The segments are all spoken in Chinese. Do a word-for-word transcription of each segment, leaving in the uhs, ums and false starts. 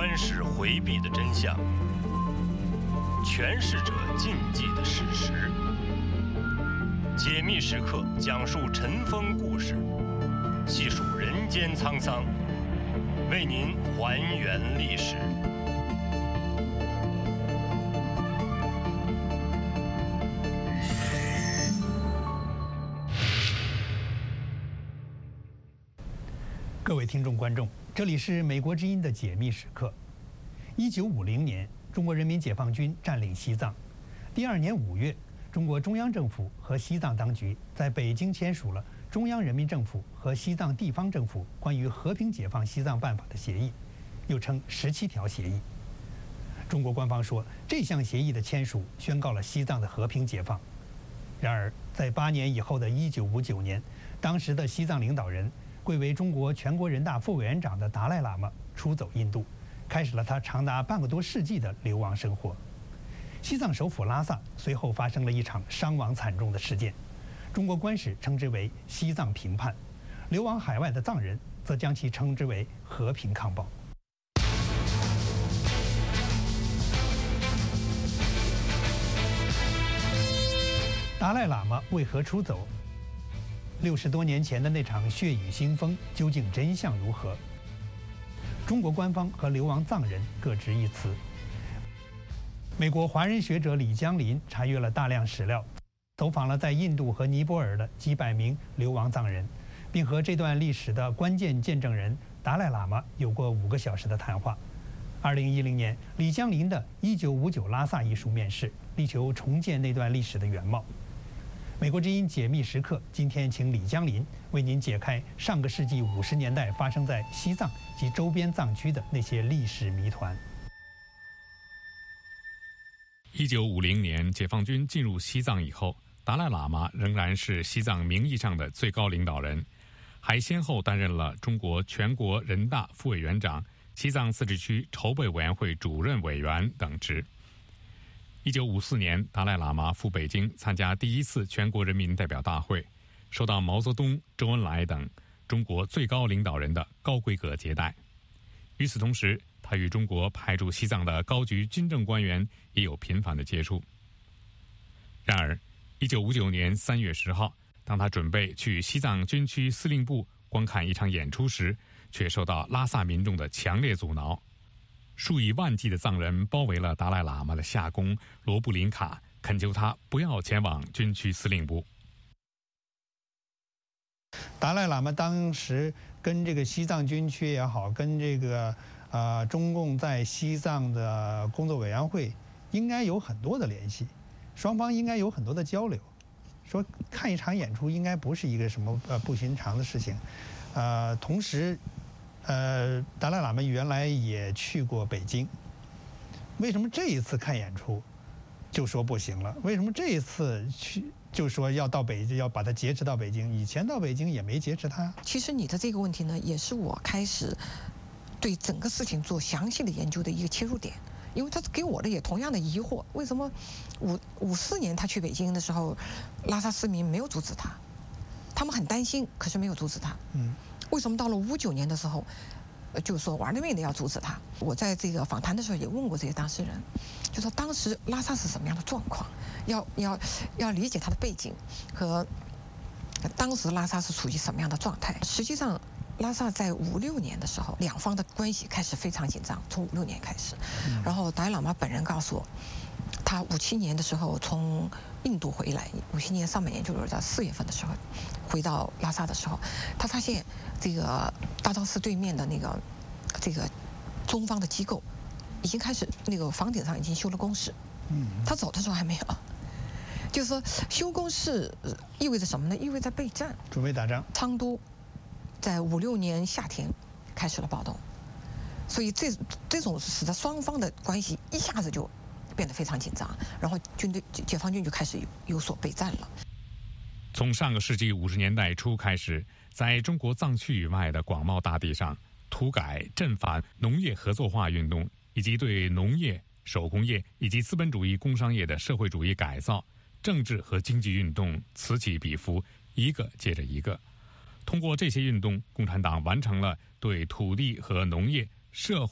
官史回避的真相，诠释者禁忌的事实。解密时刻讲述尘封故事，细数人间沧桑，为您还原历史。 各位听众观众，这里是美国之音的解密时刻。一九五零年，中国人民解放军占领西藏。第二年五月，中国中央政府和西藏当局在北京签署了《中央人民政府和西藏地方政府关于和平解放西藏办法》的协议，又称十七条协议。中国官方说，这项协议的签署宣告了西藏的和平解放。然而，在八年以后的一九五九年，当时的西藏领导人，贵为中国全国人大副委员长的达赖喇嘛出走印度，开始了他长达半个多世纪的流亡生活。西藏首府拉萨随后发生了一场伤亡惨重的事件，中国官史称之为西藏平叛，流亡海外的藏人则将其称之为和平抗暴。达赖喇嘛为何出走？六十多年前的那场血雨腥风，究竟真相如何？中国官方和流亡藏人各执一词。美国华人学者李江林查阅了大量史料，走访了在印度和尼泊尔的几百名流亡藏人，并和这段历史的关键见证人达赖喇嘛有过五个小时的谈话。二零一零年，李江林的《一九五九拉萨》一书面世，力求重建那段历史的原貌。美国之音解密时刻，今天请李江林为您解开上个世纪五十年代发生在西藏及周边藏区的那些历史谜团。 一九五零年，解放军进入西藏以后，达赖喇嘛仍然是西藏名义上的最高领导人，还先后担任了中国全国人大副委员长、西藏自治区筹备委员会主任委员等职。一九五四年，达赖喇嘛赴北京参加第一次全国人民代表大会，受到毛泽东、周恩来等中国最高领导人的高规格接待。与此同时，他与中国派驻西藏的高级军政官员也有频繁的接触。然而，一九五九年三月十号，当他准备去西藏军区司令部观看一场演出时，却受到拉萨民众的强烈阻挠。数以万计的藏人包围了达赖喇嘛的夏宫罗布林卡，恳求他不要前往军区司令部。 达赖喇嘛当时跟这个西藏军区也好，跟这个呃中共在西藏的工作委员会应该有很多的联系，双方应该有很多的交流。说看一场演出应该不是一个什么呃不寻常的事情，呃，同时。呃，达赖喇嘛原来也去过北京，为什么这一次看演出就说不行了？为什么这一次去就说要到北京，要把它劫持到北京？以前到北京也没劫持他。 其实你的这个问题呢，也是我开始对整个事情做详细的研究的一个切入点，因为他给我的也同样的疑惑：为什么五五四年他去北京的时候，拉萨市民没有阻止他？他们很担心，可是没有阻止他。嗯。为什么到了五九年的时候，就说玩了命的要阻止他？我在这个访谈的时候也问过这些当事人，就说当时拉萨是什么样的状况，要要要理解他的背景和当时拉萨是处于什么样的状态。实际上，拉萨在五六年的时候，两方的关系开始非常紧张，从五六年开始。然后达赖喇嘛本人告诉我，他五七年的时候从印度回来，五七年上半年就是在四月份的时候，回到拉萨的时候，他发现这个大昭寺对面的那个这个中方的机构已经开始那个房顶上已经修了工事。嗯，他走的时候还没有。就是说修工事意味着什么呢？意味着备战， 准备打仗。 昌都在五六年夏天开始了暴动，所以这这种使得双方的关系一下子就变得非常紧张，然后军队解放军就开始有有所备战了。 从上个世纪五十年代初开始，在中国藏区以外的广袤大地上，土改、镇反、农业合作化运动，以及对农业、手工业以及资本主义工商业的社会主义改造、政治和经济运动此起彼伏，一个接着一个。通过这些运动，共产党完成了对土地和农业、社会、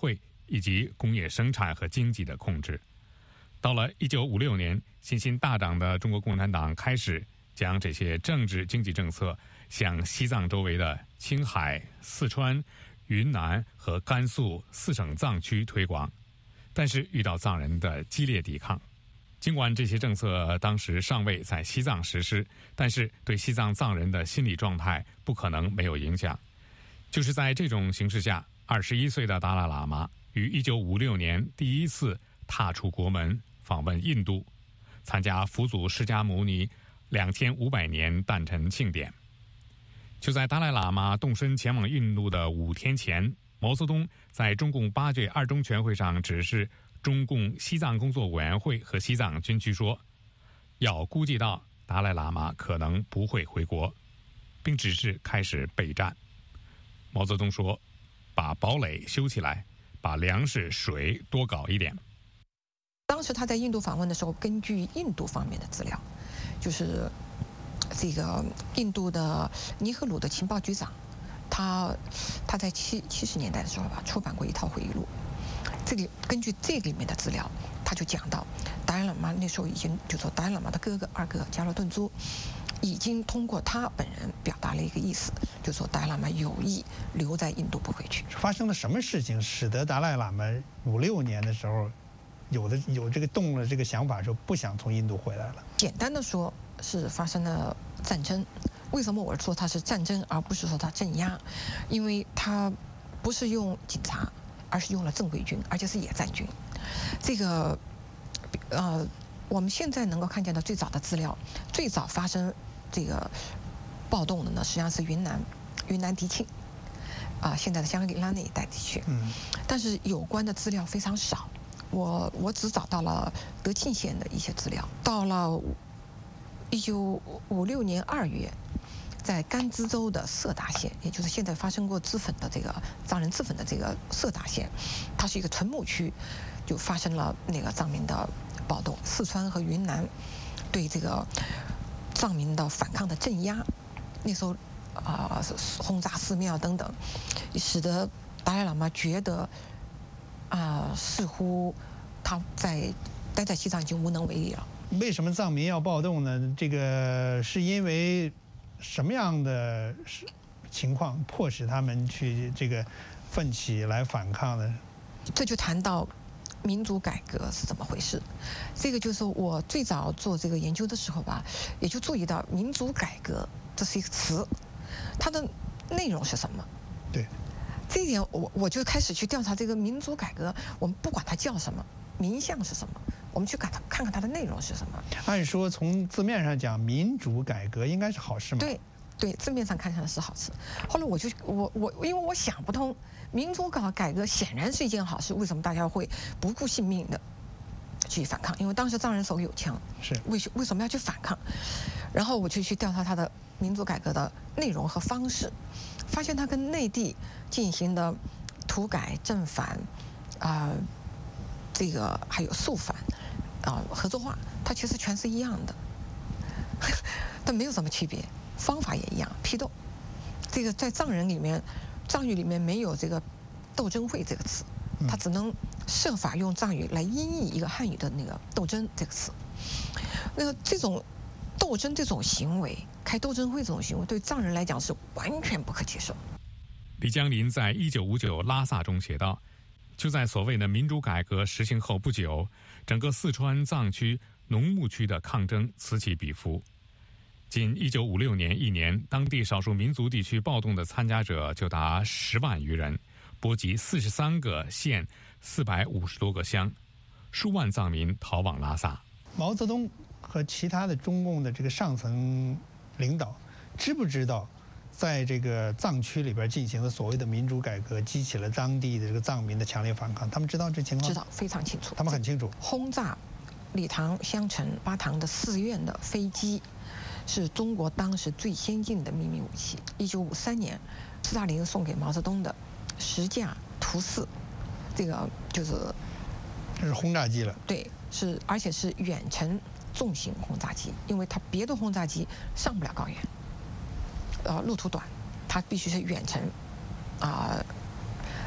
以及工业生产和经济的控制。到了一九五六年，信心大涨的中国共产党开始将这些政治经济政策向西藏周围的青海、四川、云南和甘肃四省藏区推广，但是遇到藏人的激烈抵抗。尽管这些政策当时尚未在西藏实施，但是对西藏藏人的心理状态不可能没有影响。就是在这种形势下，二十一岁的达赖喇嘛于一九五六年第一次踏出国门，访问印度，参加佛祖释迦牟尼两千五百年诞辰庆典。就在达赖喇嘛动身前往印度的五天前，毛泽东在中共八届二中全会上指示中共西藏工作委员会和西藏军区说，要估计到达赖喇嘛可能不会回国，并指示开始备战。毛泽东说，把堡垒修起来，把粮食水多搞一点。 当时他在印度访问的时候，根据印度方面的资料，就是这个印度的尼赫鲁的情报局长，他他在七七十年代的时候吧，出版过一套回忆录。这里根据这里面的资料，他就讲到，达赖喇嘛那时候已经，就说达赖喇嘛的哥哥二哥加罗顿珠，已经通过他本人表达了一个意思，就说达赖喇嘛有意留在印度不回去。 发生了什么事情使得达赖喇嘛五六年的时候，有的有这个动了这个想法，说不想从印度回来了？ 简单的说，是发生了战争。为什么我说它是战争，而不是说它镇压？因为它不是用警察，而是用了正规军，而且是野战军。这个，呃，我们现在能够看见的最早的资料，最早发生这个暴动的呢，实际上是云南，云南迪庆，啊、呃，现在的香格里拉那一带地区。嗯。但是有关的资料非常少，我我只找到了德庆县的一些资料。到了一九五六年二月，在甘孜州的色达县，也就是现在发生过自焚的这个藏人自焚的这个色达县，它是一个纯牧区，就发生了那个藏民的暴动。四川和云南对这个藏民的反抗的镇压，那时候啊、呃、轰炸寺庙等等，使得达赖喇嘛觉得啊、呃、似乎他在待在西藏已经无能为力了。 为什么藏民要暴动呢？这个是因为什么样的情况迫使他们去这个奋起来反抗呢？ 这就谈到民主改革是怎么回事。这个就是我最早做这个研究的时候吧，也就注意到民主改革这是一个词，它的内容是什么？ 对， 这一点我我就开始去调查这个民主改革，我们不管它叫什么，名相是什么，我们去看它看看它的内容是什么。 按说从字面上讲，民主改革应该是好事嘛？ 对，对，字面上看上来是好事。后来我就我我因为我想不通，民主搞改革显然是一件好事，为什么大家会不顾性命的去反抗？因为当时藏人手里有枪， 是为为什么要去反抗？然后我就去调查它的民主改革的内容和方式，发现它跟内地进行的土改、正反，啊、呃，这个还有肃反，啊、呃，合作化，它其实全是一样的，但没有什么区别，方法也一样，批斗。这个在藏人里面，藏语里面没有这个斗争会这个词，它只能设法用藏语来音译一个汉语的那个斗争这个词。那个这种斗争这种行为，开斗争会这种行为，对藏人来讲是完全不可接受。 李江林在一九五九拉萨中写道，就在所谓的民主改革实行后不久，整个四川藏区农牧区的抗争此起彼伏。仅一九五六年一年，当地少数民族地区暴动的参加者就达十万余人，波及四十三个县、四百五十多个乡，数万藏民逃往拉萨。 毛泽东和其他的中共的这个上层领导知不知道，在这个藏区里边进行的所谓的民主改革，激起了当地的这个藏民的强烈反抗？他们知道这情况？ 知道，非常清楚。 他们很清楚。 轰炸理塘、香城、巴塘的寺院的飞机，是中国当时最先进的秘密武器。一九五三年，斯大林送给毛泽东的十架图四，这个就是这是轰炸机了。 对，是而且是远程重型轰炸机，因为它别的轰炸机上不了高原，呃，路途短，它必须是远程，啊、呃，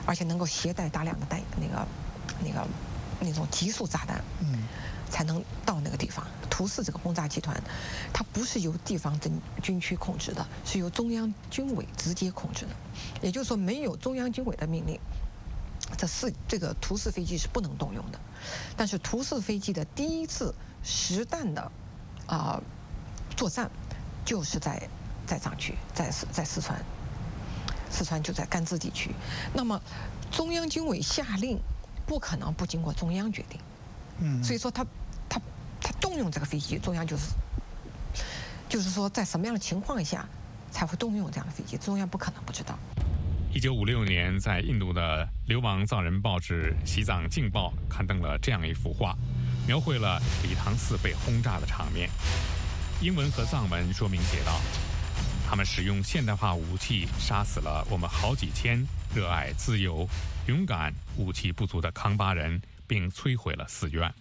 而且能够携带大量的弹那个那个那种急速炸弹， 嗯， 才能到那个地方。图四这个轰炸集团，它不是由地方军军区控制的，是由中央军委直接控制的。也就是说，没有中央军委的命令，这四这个图四飞机是不能动用的。但是图四飞机的第一次实弹的啊、呃、作战，就是在在藏区，在在四川，四川就在甘孜地区。那么中央军委下令，不可能不经过中央决定。 嗯， 所以说他他他动用这个飞机，中央就是就是说在什么样的情况下才会动用这样的飞机，中央不可能不知道。 一九五六年，在印度的流亡藏人报纸《西藏镜报》刊登了这样一幅画，描绘了理塘寺被轰炸的场面。英文和藏文说明写道：他们使用现代化武器杀死了我们好几千热爱自由、勇敢、武器不足的康巴人，并摧毁了寺院。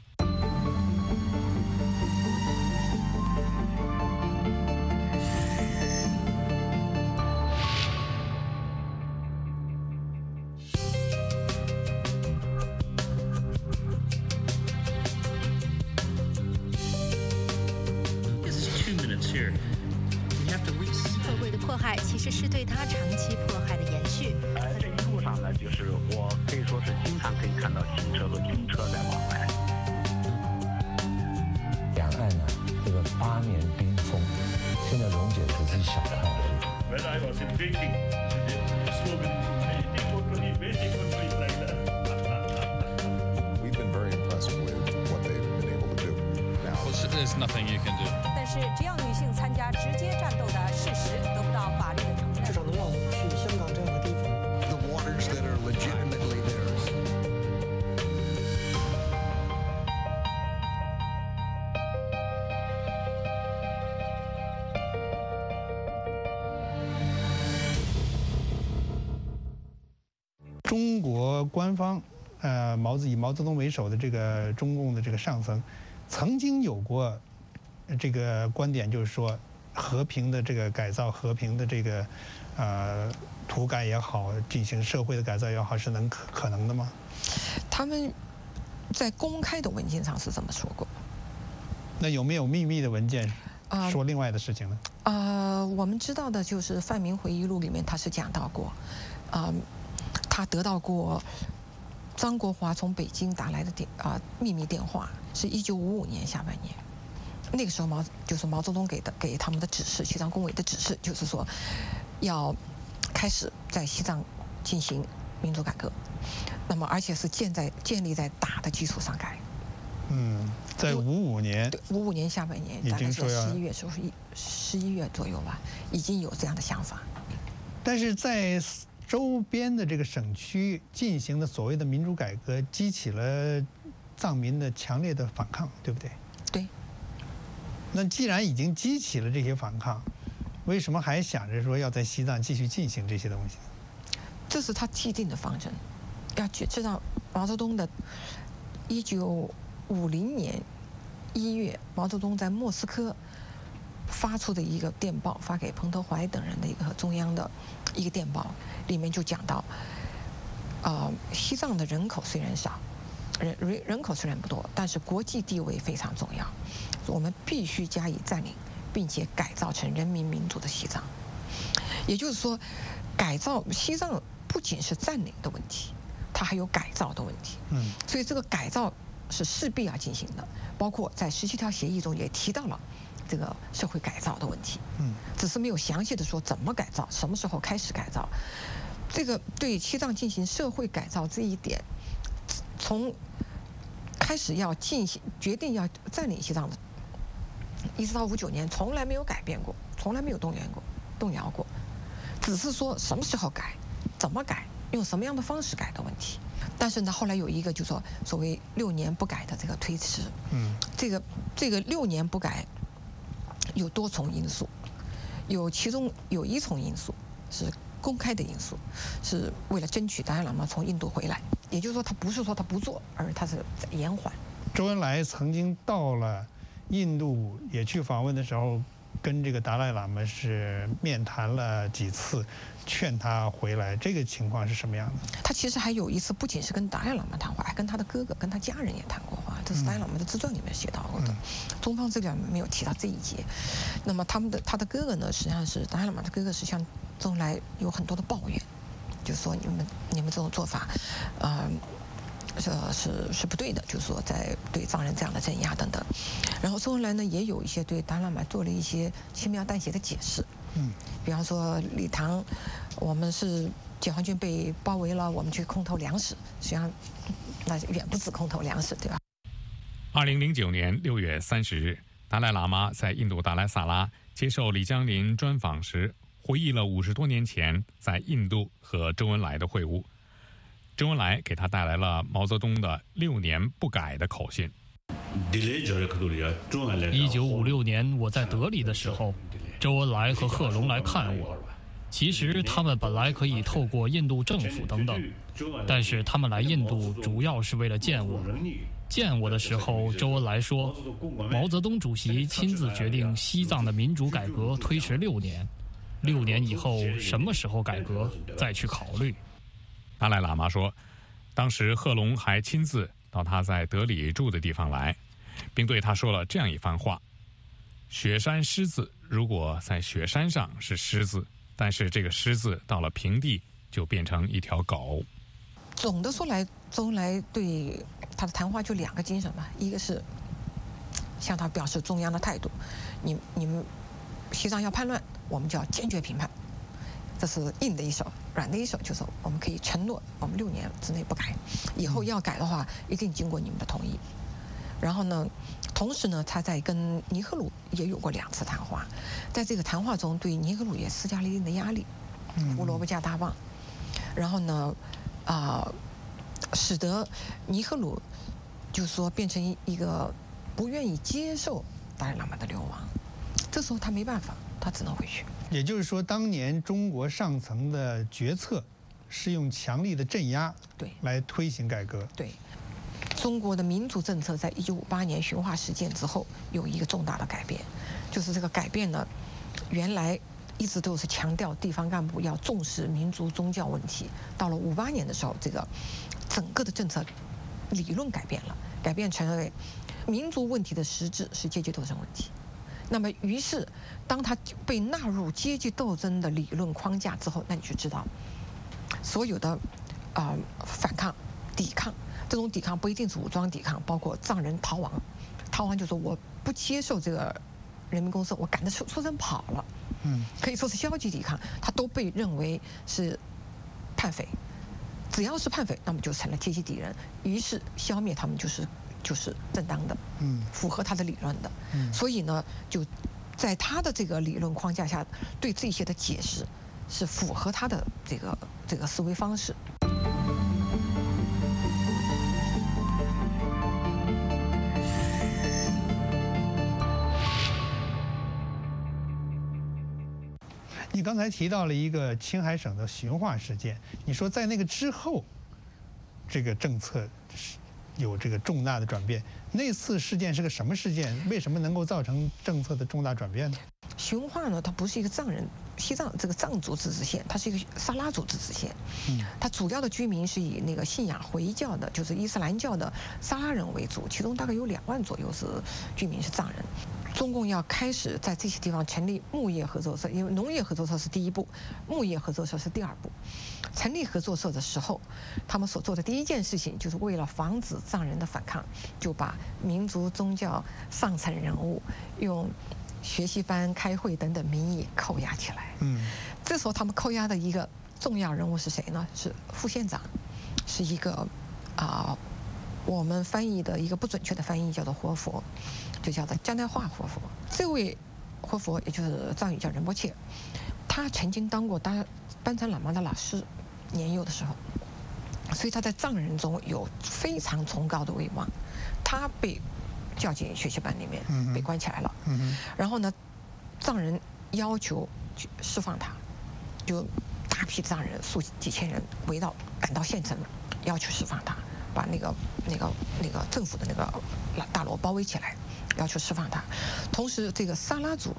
社会的迫害其实是对他长期迫害的延续。 呃，这一路上呢，就是我可以说是经常可以看到汽车和军车在往来。 两岸呢，这个八年冰封，现在溶解只是小块而已。 When I was in Beijing, slogan We've been very impressed with what they've been able to do. Now, there's nothing you can do. 但是，只要女性参加直接战斗的事实得不到法律的承认， 至少能让我们去香港这样的地方。 The waters that are legitimately theirs. 中国官方，呃，毛子以毛泽东为首的这个中共的这个上层，曾经有过这个观点，就是说，和平的这个改造，和平的这个呃土改也好，进行社会的改造也好，是能可可能的吗？ 他们在公开的文件上是这么说过。 那有没有秘密的文件啊说另外的事情呢？ 呃，我们知道的就是范明回忆录里面他是讲到过，啊、呃，他得到过张国华从北京打来的电啊、呃、秘密电话，是一九五五年下半年。那个时候毛就是毛泽东给的给他们的指示，西藏工委的指示就是说，要开始在西藏进行民主改革，那么而且是建在建立在大的基础上改。 嗯，在五五年， 对，五五年下半年，大概是十一月，是不是一十一月左右吧，已经有这样的想法。 但是在周边的这个省区进行的所谓的民主改革，激起了藏民的强烈的反抗，对不对？ 对。 那既然已经激起了这些反抗，为什么还想着说要在西藏继续进行这些东西？ 这是他既定的方针。要知道，毛泽东的一九五零年一月，毛泽东在莫斯科发出的一个电报，发给彭德怀等人的一个中央的一个电报，里面就讲到，呃，西藏的人口虽然少，人人人口虽然不多，但是国际地位非常重要，我们必须加以占领，并且改造成人民民主的西藏。也就是说，改造西藏不仅是占领的问题，它还有改造的问题。 嗯， 所以这个改造是势必要进行的，包括在十七条协议中也提到了这个社会改造的问题。 嗯， 只是没有详细的说怎么改造，什么时候开始改造。这个对西藏进行社会改造这一点，从开始要进行决定要占领西藏的，一直到五九年，从来没有改变过，从来没有动员过、动摇过，只是说什么时候改、怎么改、用什么样的方式改的问题。但是呢，后来有一个就说所谓六年不改的这个推迟， 嗯， 这个这个六年不改有多重因素，有其中有一重因素是公开的因素，是为了争取达赖喇嘛从印度回来，也就是说他不是说他不做，而他是在延缓。 周恩来曾经到了印度也去访问的时候， 跟这个达赖喇嘛是面谈了几次，劝他回来，这个情况是什么样的？ 他其实还有一次，不仅是跟达赖喇嘛谈话，还跟他的哥哥、跟他家人也谈过话。这是达赖喇嘛的自传里面写到过的，嗯、中方这边没有提到这一节。那么他们的他的哥哥呢，实际上是达赖喇嘛的哥哥，是向周恩来有很多的抱怨，就是说你们你们这种做法，呃。呃是是不对的，就是说在对藏人这样的镇压等等。然后周恩来呢也有一些对达赖喇嘛做了一些轻描淡写的解释，嗯，比方说礼堂，我们是解放军被包围了，我们去空投粮食，实际上那远不止空投粮食，对吧？ 二零零九年六月三十日，达赖喇嘛在印度达莱萨拉接受李江林专访时，回忆了五十多年前在印度和周恩来的会晤。周恩来给他带来了毛泽东的六年不改的口信。 一九五六年我在德里的时候，周恩来和贺龙来看我。其实他们本来可以透过印度政府等等，但是他们来印度主要是为了见我。见我的时候，周恩来说，毛泽东主席亲自决定西藏的民主改革推迟六年，六年以后什么时候改革再去考虑。 达赖喇嘛说，当时贺龙还亲自到他在德里住的地方来，并对他说了这样一番话：雪山狮子如果在雪山上是狮子，但是这个狮子到了平地就变成一条狗。 总的说来，周恩来对他的谈话就两个精神嘛，一个是向他表示中央的态度，你你们西藏要叛乱，我们就要坚决评判。这是硬的一手，软的一手就是我们可以承诺，我们六年之内不改，以后要改的话，一定经过你们的同意。然后呢，同时呢，他在跟尼赫鲁也有过两次谈话，在这个谈话中，对尼赫鲁也施加了一定的压力，胡萝卜加大棒，然后呢，啊、呃，使得尼赫鲁就是说变成一个不愿意接受达赖喇嘛的流亡。这时候他没办法，他只能回去。 也就是说，当年中国上层的决策是用强力的镇压对来推行改革。 对，中国的民主政策在一九五八年循化事件之后有一个重大的改变，就是这个改变呢，原来一直都是强调地方干部要重视民族宗教问题，到了五八年的时候，这个整个的政策理论改变了，改变成为民族问题的实质是阶级斗争问题。那么，于是，当他被纳入阶级斗争的理论框架之后，那你就知道，所有的啊、呃、反抗、抵抗，这种抵抗不一定是武装抵抗，包括藏人逃亡，逃亡就说我不接受这个人民公社，我赶着出出征跑了，嗯，可以说是消极抵抗，他都被认为是叛匪，只要是叛匪，那么就成了阶级敌人，于是消灭他们就是。就是正当的，嗯，符合他的理论的，嗯，所以呢，就在他的这个理论框架下，对这些的解释是符合他的这个这个思维方式。 你刚才提到了一个青海省的循化事件，你说在那个之后，这个政策是。有这个重大的转变，那次事件是个什么事件？为什么能够造成政策的重大转变呢？ 循化呢，它不是一个藏人，西藏这个藏族自治县，它是一个萨拉族自治县。嗯，它主要的居民是以那个信仰回教的，就是伊斯兰教的萨拉人为主，其中大概有两万左右是居民是藏人。中共要开始在这些地方成立牧业合作社，因为农业合作社是第一步，牧业合作社是第二步。成立合作社的时候，他们所做的第一件事情，就是为了防止藏人的反抗，就把民族宗教上层人物用学习班、开会等等名义扣押起来。嗯，这时候他们扣押的一个重要人物是谁呢？是副县长，是一个啊、呃，我们翻译的一个不准确的翻译叫做活佛。就叫做加奈化活佛，这位活佛也就是藏语叫仁波切，他曾经当过当班禅喇嘛的老师，年幼的时候，所以他在藏人中有非常崇高的威望。他被叫进学习班里面，嗯、被关起来了。嗯、然后呢，藏人要求释放他，就大批藏人数几千人围到赶到县城，要求释放他，把那个那个那个政府的那个大楼包围起来。要求释放他，同时这个萨拉族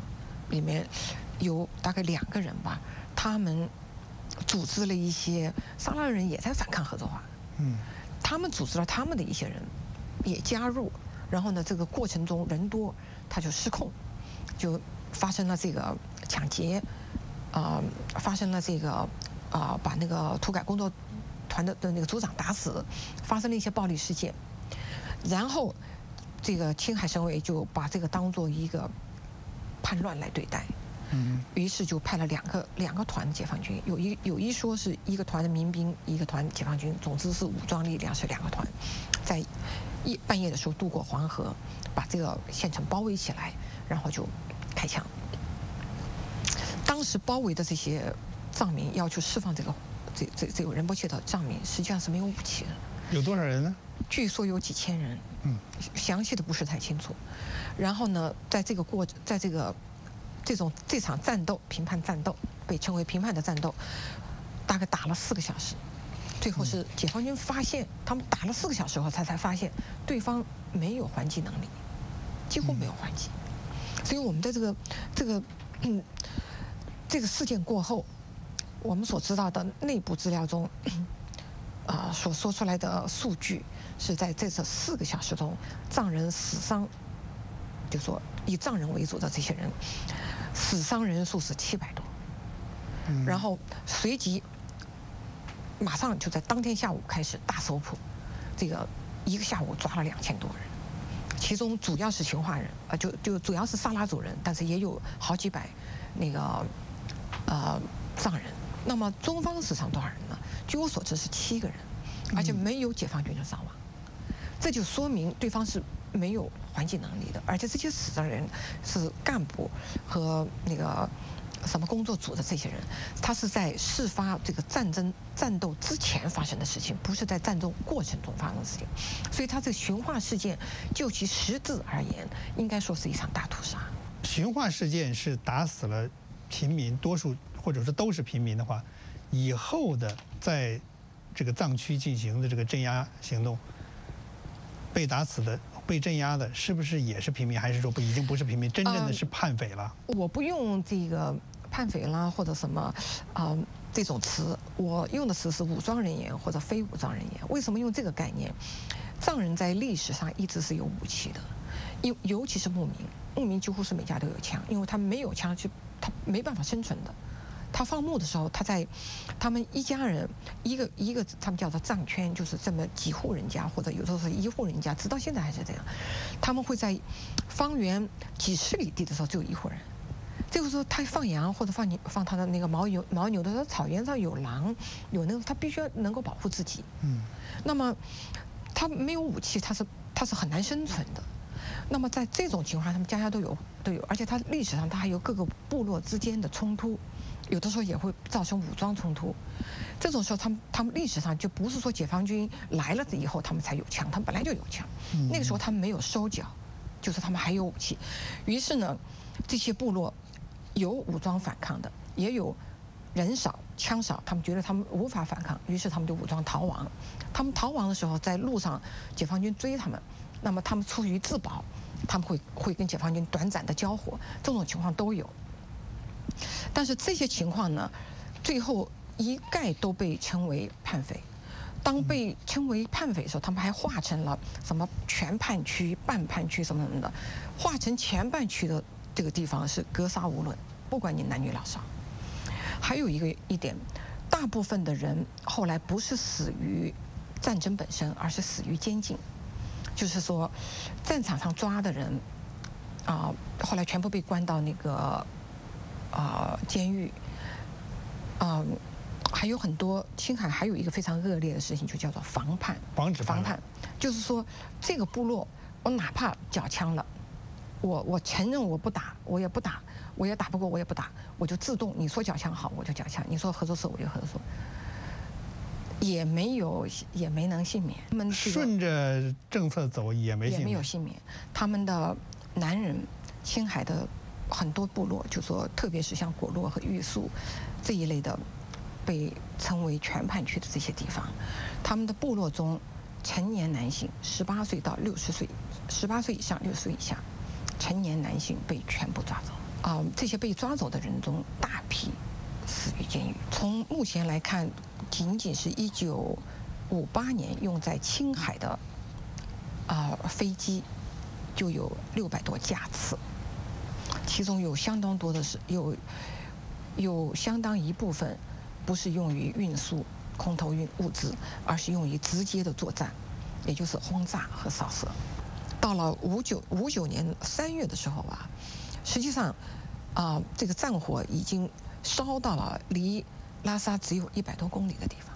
里面有大概两个人吧，他们组织了一些撒拉人也在反抗合作化， 嗯， 他们组织了他们的一些人也加入，然后呢，这个过程中人多，他就失控，就发生了这个抢劫，啊、呃，发生了这个啊、呃，把那个土改工作团的的那个组长打死，发生了一些暴力事件，然后这个青海省委就把这个当做一个叛乱来对待， 嗯， 于是就派了两个两个团解放军，有一有一说是一个团的民兵，一个团解放军，总之是武装力量是两个团，在夜半夜的时候渡过黄河，把这个县城包围起来，然后就开枪。当时包围的这些藏民要求释放这个这这这个仁波切的藏民，实际上是没有武器的。 有多少人呢？ 据说有几千人， 嗯， 详细的不是太清楚。然后呢，在这个过，在这个这种这场战斗，评判战斗被称为评判的战斗，大概打了四个小时。最后是解放军发现，他们打了四个小时后，才才发现对方没有还击能力，几乎没有还击。所以我们在这个这个嗯这个事件过后，我们所知道的内部资料中，啊、呃、所说出来的数据是在这这四个小时中，藏人死伤，就说以藏人为主的这些人，死伤人数是七百多， 嗯、 然后随即。马上就在当天下午开始大搜捕，这个一个下午抓了两千多人，其中主要是驯化人，啊，就就主要是萨拉族人，但是也有好几百那个呃藏人。那么中方死伤多少人呢？据我所知是七个人，而且没有解放军的伤亡，这就说明对方是没有还击能力的，而且这些死的人是干部和那个。什么工作组的这些人，他是在事发这个战争战斗之前发生的事情，不是在战斗过程中发生的事情，所以他这个驯化事件，就其实质而言，应该说是一场大屠杀。 驯化事件是打死了平民，多数或者说都是平民的话，以后的在这个藏区进行的这个镇压行动，被打死的。被镇压的是不是也是平民，还是说不已经不是平民，真正的是叛匪了？ 呃、我不用这个叛匪啦或者什么啊、呃、这种词，我用的词是武装人员或者非武装人员。为什么用这个概念？藏人在历史上一直是有武器的，尤尤其是牧民，牧民几乎是每家都有枪，因为他没有枪，就他没办法生存的。他放牧的时候，他在他们一家人一个一个，他们叫做藏圈，就是这么几户人家，或者有时候是一户人家，直到现在还是这样。他们会在方圆几十里地的时候只有一户人。这个时候他放羊或者放牛放他的那个牦牛牦牛的时候，草原上有狼，有那个他必须要能够保护自己。 嗯。 那么他没有武器，他是他是很难生存的。那么在这种情况下，他们家家都有都有，而且他历史上他还有各个部落之间的冲突。有的时候也会造成武装冲突，这种时候他们他们历史上就不是说解放军来了以后他们才有枪，他们本来就有枪， 嗯、 那个时候他们没有收缴，就是他们还有武器。于是呢，这些部落有武装反抗的，也有人少枪少，他们觉得他们无法反抗，于是他们就武装逃亡。他们逃亡的时候，在路上解放军追他们，那么他们出于自保，他们会会跟解放军短暂的交火，这种情况都有。但是这些情况呢，最后一概都被称为叛匪。当被称为叛匪的时候，他们还划成了什么全叛区、半叛区什么什么的。划成前半区的这个地方是格杀无论，不管你男女老少。还有一个一点，大部分的人后来不是死于战争本身，而是死于监禁。就是说，战场上抓的人啊、呃，后来全部被关到那个。啊、呃，监狱，啊、呃，还有很多。青海还有一个非常恶劣的事情，就叫做防叛。 防止防叛，就是说这个部落，我哪怕缴枪了，我我承认我不打，我也不打，我也打不过，我也不打，我就自动你说缴枪好，我就缴枪；你说合作社，我就合作。也没有，也没能幸免。他们、这个、 顺着政策走也没幸免， 也没有幸免。他们的男人，青海的。很多部落，就说特别是像果洛和玉树这一类的，被称为全叛区的这些地方，他们的部落中，成年男性十八岁到六十岁，十八岁以上六十岁以下，成年男性被全部抓走。 啊、呃，这些被抓走的人中，大批死于监狱。从目前来看，仅仅是一九五八年用在青海的啊、呃、飞机就有六百多架次，其中有相当多的是有有相当一部分不是用于运输空投运物资，而是用于直接的作战，也就是轰炸和扫射。到了五九五九年三月的时候啊，实际上啊、呃，这个战火已经烧到了离拉萨只有一百多公里的地方。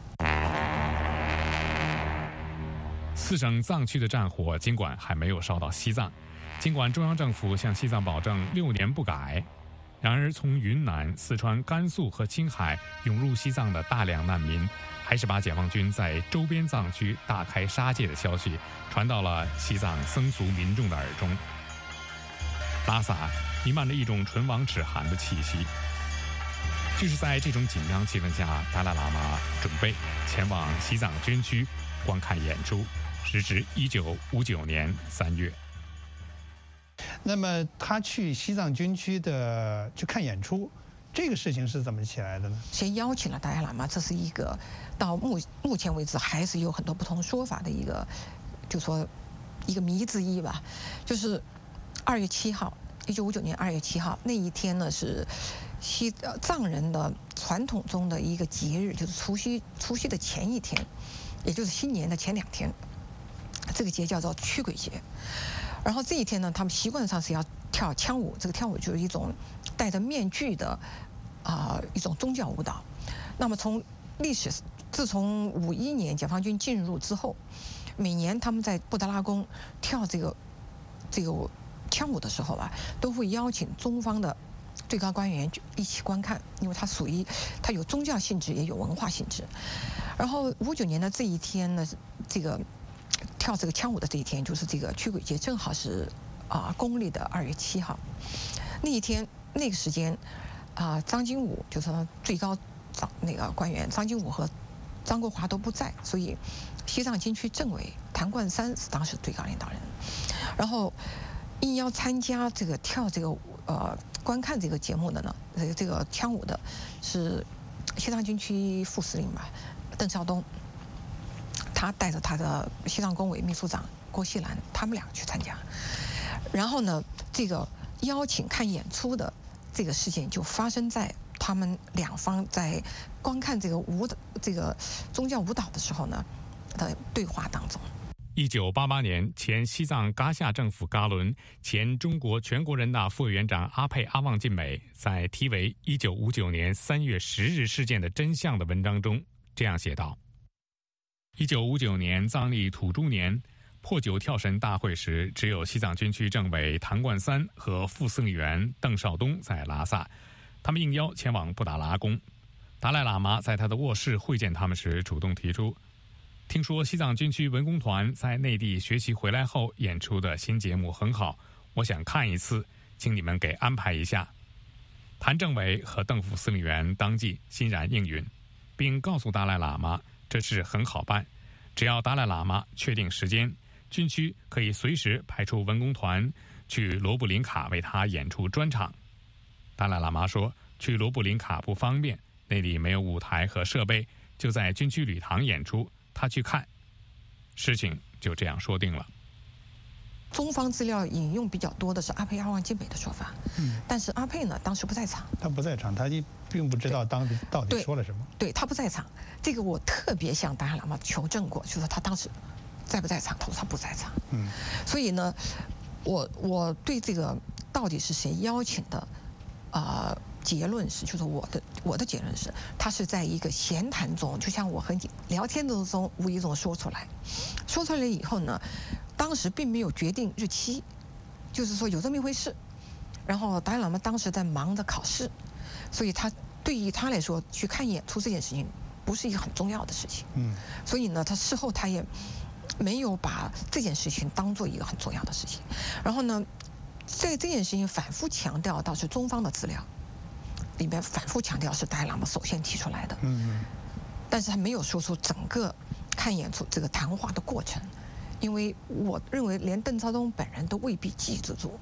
四省藏区的战火尽管还没有烧到西藏，尽管中央政府向西藏保证六年不改，然而从云南、四川、甘肃和青海涌入西藏的大量难民，还是把解放军在周边藏区大开杀戒的消息传到了西藏僧俗民众的耳中。拉萨弥漫着一种唇亡齿寒的气息。就是在这种紧张气氛下，达赖喇嘛准备前往西藏军区观看演出，时值一九五九年三月。 那么他去西藏军区的去看演出，这个事情是怎么起来的呢？ 先邀请了达赖喇嘛，这是一个到目目前为止还是有很多不同说法的一个，就说一个谜之一吧。就是二月七号，一九五九年二月七号那一天呢，是西藏人的传统中的一个节日，就是除夕除夕的前一天，也就是新年的前两天，这个节叫做驱鬼节。然后这一天呢，他们习惯上是要跳枪舞，这个跳舞就是一种戴着面具的啊、呃、一种宗教舞蹈。那么从历史，自从五一年解放军进入之后，每年他们在布达拉宫跳这个这个枪舞的时候啊，都会邀请中方的最高官员一起观看，因为它属于它有宗教性质也有文化性质。然后五九年的这一天呢，这个跳这个枪舞的这一天，就是这个驱鬼节，正好是啊、呃、公历的二月七号。那一天那个时间啊、呃，张经武就是最高长那个官员张经武和张国华都不在，所以西藏军区政委谭冠山是当时最高领导人。然后应邀参加这个跳这个呃观看这个节目的呢，这个这个枪舞的是西藏军区副司令吧，邓绍东。他带着他的西藏工委秘书长郭锡兰，他们俩去参加。然后呢，这个邀请看演出的这个事件就发生在他们两方在观看这个舞蹈、这个宗教舞蹈的时候呢的对话当中。 一九八八年，前西藏噶夏政府噶伦、前中国全国人大副委员长阿佩阿旺晋美在题为《一九五九年三月十日事件的真相》的文章中这样写道：一九五九年藏历土猪年破九跳神大会时，只有西藏军区政委谭冠三和副司令员邓绍东在拉萨，他们应邀前往布达拉宫。达赖喇嘛在他的卧室会见他们时，主动提出：听说西藏军区文工团在内地学习回来后演出的新节目很好，我想看一次，请你们给安排一下。谭政委和邓副司令员当即欣然应允，并告诉达赖喇嘛这事很好办，只要达赖喇嘛确定时间，军区可以随时派出文工团去罗布林卡为他演出专场。达赖喇嘛说去罗布林卡不方便，那里没有舞台和设备，就在军区礼堂演出，他去看。事情就这样说定了。 中方资料引用比较多的是阿佩阿旺晋美的说法，嗯，但是阿佩呢当时不在场， 他不在场，他并不知道当时到底说了什么。 对，对他不在场，这个我特别向达赖喇嘛求证过，就说他当时在不在场，他说他不在场。嗯，所以呢，我我对这个到底是谁邀请的，啊、呃，结论是，就是我的我的结论是，他是在一个闲谈中，就像我和你聊天当中无意中说出来，说出来以后呢。当时并没有决定日期，就是说有这么一回事。然后达赖喇嘛当时在忙着考试，所以他对于他来说去看演出这件事情不是一个很重要的事情。嗯，所以呢，他事后他也没有把这件事情当做一个很重要的事情。然后呢，在这件事情反复强调到是中方的资料里面反复强调是达赖喇嘛首先提出来的。嗯，但是他没有说出整个看演出这个谈话的过程。因为我认为连邓绍东本人都未必记得住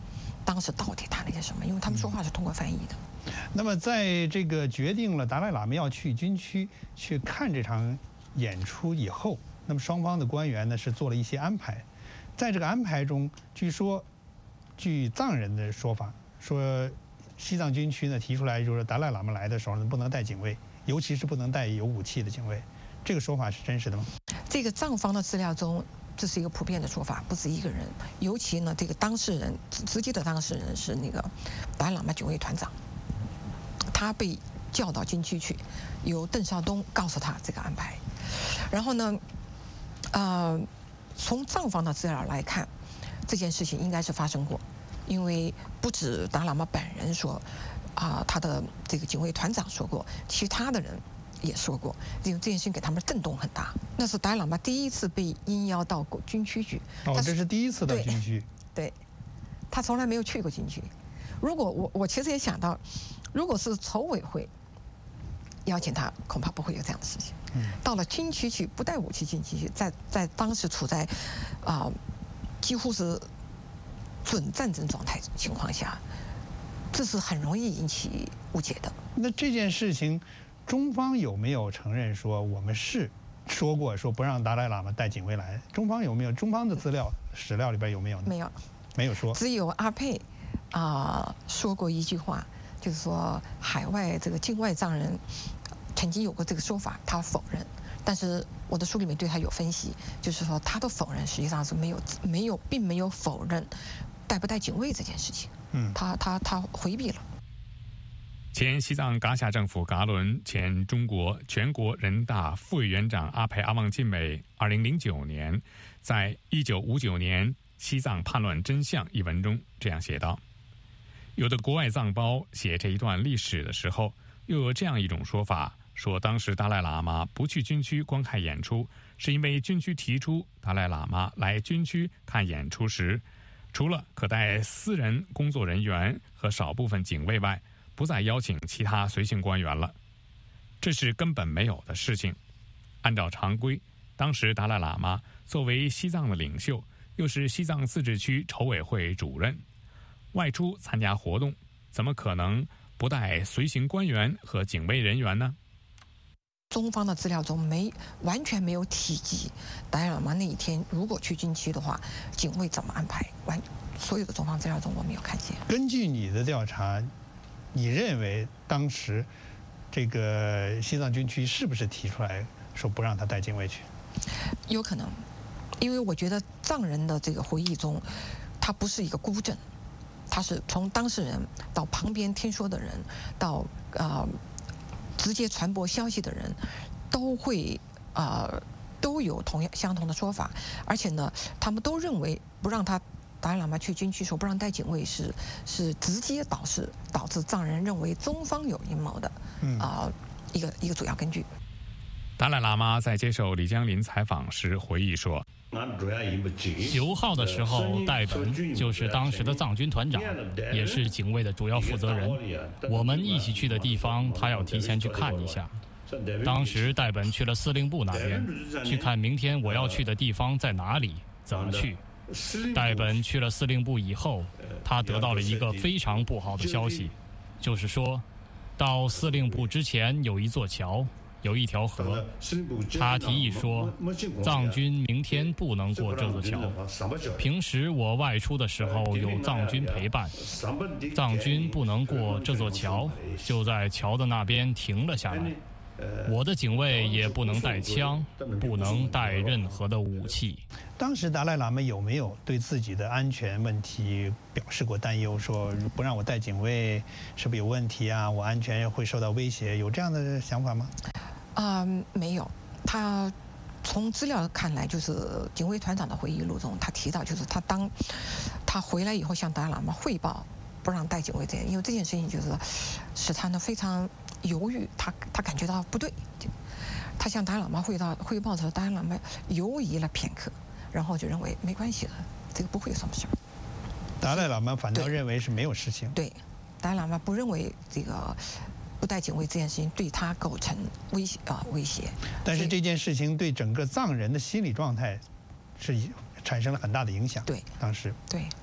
当时到底谈了些什么，因为他们说话是通过翻译的。 那么，在这个决定了达赖喇嘛要去军区去看这场演出以后，那么双方的官员呢是做了一些安排。在这个安排中，据说，据藏人的说法，说西藏军区呢提出来，就是达赖喇嘛来的时候呢不能带警卫，尤其是不能带有武器的警卫。这个说法是真实的吗？ 这个藏方的资料中，这是一个普遍的说法，不止一个人。尤其呢，这个当事人直接的当事人是那个达赖喇嘛警卫团长。他被叫到军区去，由邓绍东告诉他这个安排。然后呢，呃，从藏方的资料来看，这件事情应该是发生过，因为不止达赖喇嘛本人说，啊、呃，他的这个警卫团长说过，其他的人也说过，因为这件事情给他们震动很大。那是达赖喇嘛第一次被应邀到军区去。 哦，这是第一次到军区。 对，对他从来没有去过军区。如果我我其实也想到。如果是筹委会邀请他，恐怕不会有这样的事情。嗯、到了军区去，不带武器进去，在在当时处在啊、呃、几乎是准战争状态情况下，这是很容易引起误解的。 那这件事情，中方有没有承认说我们是说过说不让达赖喇嘛带警卫来？中方有没有？中方的资料史料里边有没有呢？ 没有， 没有说。 只有阿佩啊、呃、说过一句话。就是说，海外这个境外藏人曾经有过这个说法，他否认。但是我的书里面对他有分析，就是说他的否认实际上是没有没有，并没有否认带不带警卫这件事情。嗯，他他他回避了。 前西藏噶夏政府噶伦、前中国全国人大副委员长阿培阿旺晋美，二零零九年在一九五九年西藏叛乱真相一文中这样写道。有的国外藏胞写这一段历史的时候，又有这样一种说法，说当时达赖喇嘛不去军区观看演出，是因为军区提出达赖喇嘛来军区看演出时，除了可带私人工作人员和少部分警卫外，不再邀请其他随行官员了。这是根本没有的事情。按照常规，当时达赖喇嘛作为西藏的领袖，又是西藏自治区筹委会主任，外出参加活动，怎么可能不带随行官员和警卫人员呢？ 中方的资料中没完全没有提及达赖喇嘛那一天如果去军区的话，警卫怎么安排？完所有的中方资料中我没有看见。 根据你的调查，你认为当时这个西藏军区是不是提出来说不让他带警卫去？ 有可能，因为我觉得藏人的这个回忆中，他不是一个孤证。他是从当事人到旁边听说的人，到呃直接传播消息的人，都会呃都有同样相同的说法，而且呢，他们都认为不让他达赖喇嘛去军区说不让带警卫是是直接导致导致藏人认为中方有阴谋的啊、呃、一个一个主要根据。 达赖喇嘛在接受李江林采访时回忆说， 九号的时候，戴本就是当时的藏军团长，也是警卫的主要负责人。我们一起去的地方，他要提前去看一下。当时戴本去了司令部那边，去看明天我要去的地方在哪里，怎么去。戴本去了司令部以后，他得到了一个非常不好的消息，就是说，到司令部之前有一座桥。有一条河，他提议说，藏军明天不能过这座桥。平时我外出的时候有藏军陪伴，藏军不能过这座桥，就在桥的那边停了下来。我的警卫也不能带枪，不能带任何的武器。 当时达赖喇嘛有没有对自己的安全问题表示过担忧？说不让我带警卫，是不是有问题啊？我安全会受到威胁，有这样的想法吗？ 啊、呃，没有。他从资料看来，就是警卫团长的回忆录中，他提到，就是他当他回来以后向达赖喇嘛汇报不让带警卫这样，因为这件事情就是使他呢非常犹豫，他他感觉到不对，他向达赖喇嘛汇报汇报的时候，达赖喇嘛犹疑了片刻，然后就认为没关系的，这个不会有什么事儿。 达赖喇嘛反倒认为是没有事情。 对，达赖喇嘛不认为这个不带警卫这件事情对他构成威胁啊、呃、威胁。 但是这件事情对整个藏人的心理状态是产生了很大的影响。 对， 当时对。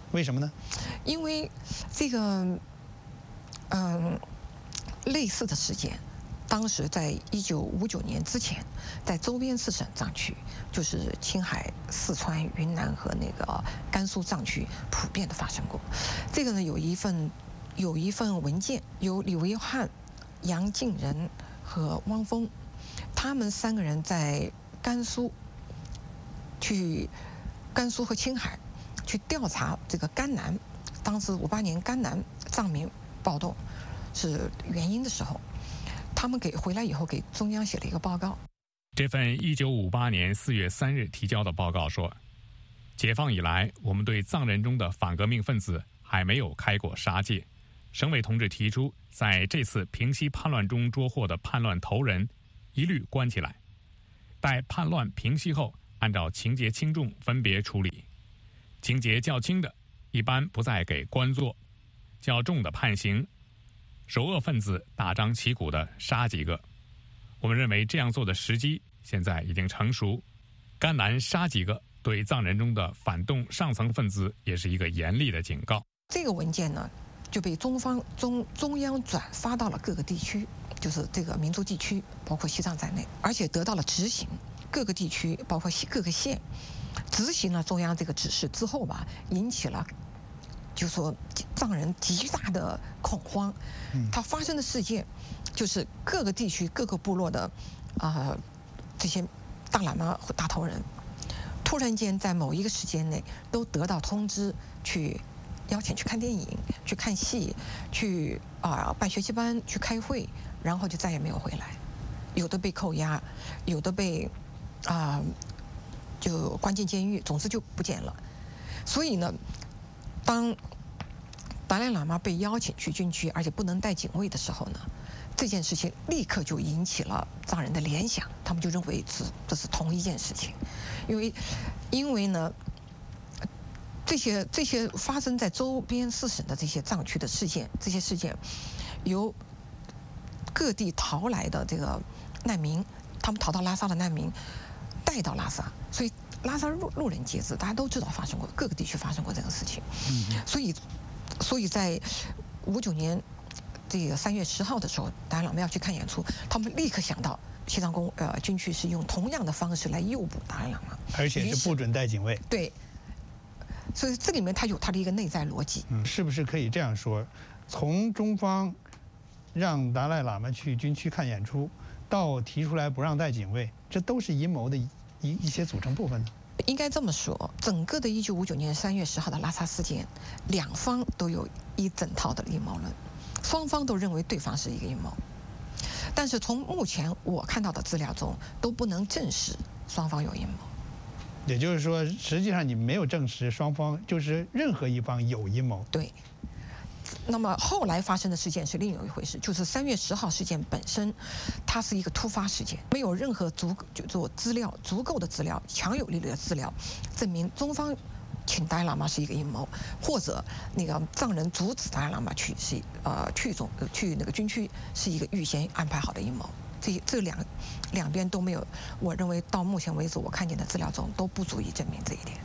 为什么呢？ 因为这个，嗯，类似的事件，当时在一九五九年之前，在周边四省藏区，就是青海、四川、云南和那个甘肃藏区，普遍的发生过。这个呢，有一份有一份文件，由李维汉、杨敬仁和汪峰，他们三个人在甘肃去甘肃和青海去调查这个甘南，当时五八年甘南藏民暴动是原因的时候，他们给回来以后给中央写了一个报告。 这份一九五八年四月三日提交的报告说，解放以来，我们对藏人中的反革命分子还没有开过杀戒。省委同志提出，在这次平西叛乱中捉获的叛乱头人，一律关起来，待叛乱平息后，按照情节轻重分别处理。情节较轻的，一般不再给关做；较重的判刑。首恶分子大张旗鼓地杀几个。我们认为这样做的时机现在已经成熟。甘南杀几个，对藏人中的反动上层分子也是一个严厉的警告。 这个文件呢，就被中方中中央转发到了各个地区，就是这个民族地区，包括西藏在内，而且得到了执行。各个地区，包括各个县，执行了中央这个指示之后吧，引起了，就说藏人极大的恐慌。它发生的事件，就是各个地区各个部落的，啊、呃，这些大喇嘛和大头人，突然间在某一个时间内都得到通知去。邀请去看电影、去看戏、去啊、呃、办学习班、去开会，然后就再也没有回来。有的被扣押，有的被啊、呃、就关进监狱，总之就不见了。所以呢，当达赖喇嘛被邀请去军区，而且不能带警卫的时候呢，这件事情立刻就引起了藏人的联想，他们就认为是这是同一件事情，因为因为呢。这些这些发生在周边四省的这些藏区的事件，这些事件由各地逃来的这个难民，他们逃到拉萨的难民带到拉萨，所以拉萨路路人皆知，大家都知道发生过，各个地区发生过这个事情。嗯，所以所以在五九年这个三月十号的时候，达赖喇嘛要去看演出，他们立刻想到西藏公呃军区是用同样的方式来诱捕达赖喇嘛， 而且是不准带警卫。 对。所以这里面它有它的一个内在逻辑。 嗯，是不是可以这样说，从中方让达赖喇嘛去军区看演出，到提出来不让带警卫，这都是阴谋的一一些组成部分呢？ 应该这么说，整个的一九五九年三月十号的拉萨事件，两方都有一整套的阴谋论，双方都认为对方是一个阴谋，但是从目前我看到的资料中，都不能证实双方有阴谋。 也就是说，实际上你没有证实双方就是任何一方有阴谋。 对。那么后来发生的事件是另有一回事，就是三月十号事件本身，它是一个突发事件，没有任何足就做资料足够的资料、强有力的资料，证明中方请达赖喇嘛是一个阴谋，或者那个藏人阻止达赖喇嘛去是呃去中去那个军区是一个预先安排好的阴谋。这这两两边都没有，我认为到目前为止我看见的资料中都不足以证明这一点。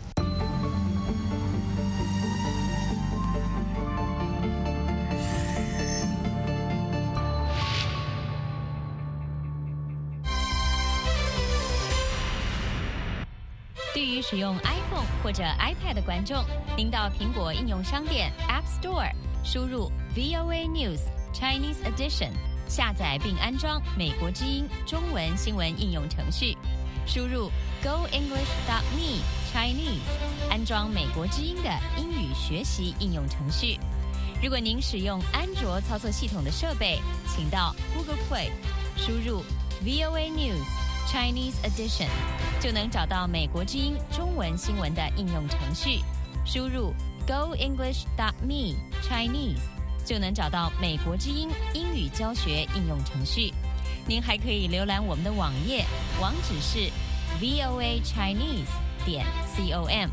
对于使用 iPhone 或者 iPad 的观众，您到苹果应用商店 App Store 输入 V O A News Chinese Edition。下载并安装美国之音中文新闻应用程序，输入 go english dot me Chinese， 安装美国之音的英语学习应用程序。如果您使用安卓操作系统的设备，请到 Google Play 输入 V O A News Chinese Edition， 就能找到美国之音中文新闻的应用程序，输入 go english dot me Chinese。就能找到美国之音英语教学应用程序。您还可以浏览我们的网页，网址是 v o a chinese 点 com。